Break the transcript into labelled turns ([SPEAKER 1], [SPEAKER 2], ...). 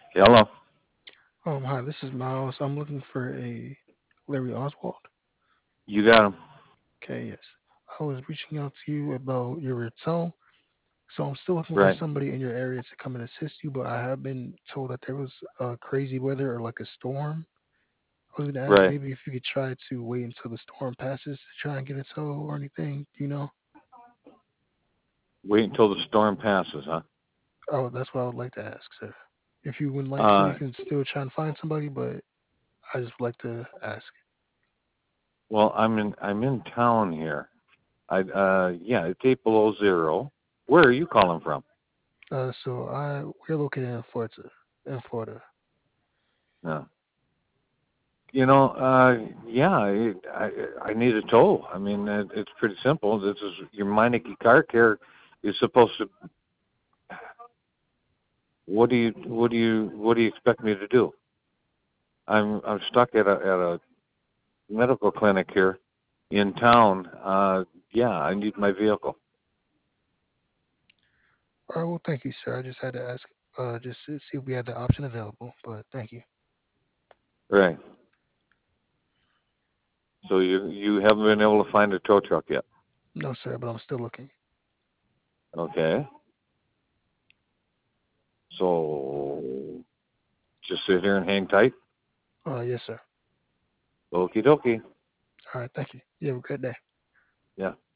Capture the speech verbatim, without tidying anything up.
[SPEAKER 1] Hello.
[SPEAKER 2] Um, hi, this is Miles. I'm looking for a Larry Oswald.
[SPEAKER 1] You got him.
[SPEAKER 2] Okay, yes. I was reaching out to you about your return. So I'm still looking for
[SPEAKER 1] Right.
[SPEAKER 2] somebody in your area to come and assist you, but I have been told that there was uh, crazy weather or like a storm. I was going to ask
[SPEAKER 1] Right.
[SPEAKER 2] maybe if you could try to wait until the storm passes to try and get a tow or anything, you know?
[SPEAKER 1] Wait until the storm passes, huh?
[SPEAKER 2] Oh, that's what I would like to ask, sir. If you wouldn't like to,
[SPEAKER 1] Uh,
[SPEAKER 2] you can still try and find somebody, but I just would like to ask.
[SPEAKER 1] well, I'm in. I'm in town here. I. Uh, yeah, it's eight below zero. Where are you calling from?
[SPEAKER 2] Uh, so I we're located in Florida, in Florida.
[SPEAKER 1] No. You know. Uh, yeah. I. I, I need a tow. I mean, it, it's pretty simple. This is your Meineke Car Care is supposed to. What do you? What do you? What do you expect me to do? I'm. I'm stuck at a at a medical clinic here in town. Uh, yeah. I need my vehicle.
[SPEAKER 2] All right, well, thank you, sir. I just had to ask, uh, just to see if we had the option available, but thank you.
[SPEAKER 1] Right. So you you haven't been able to find a tow truck yet.
[SPEAKER 2] No, sir, but I'm still looking.
[SPEAKER 1] Okay. So just sit here and hang tight.
[SPEAKER 2] Uh, yes, sir.
[SPEAKER 1] Okie dokie.
[SPEAKER 2] All right, thank you. You have a good day.
[SPEAKER 1] Yeah.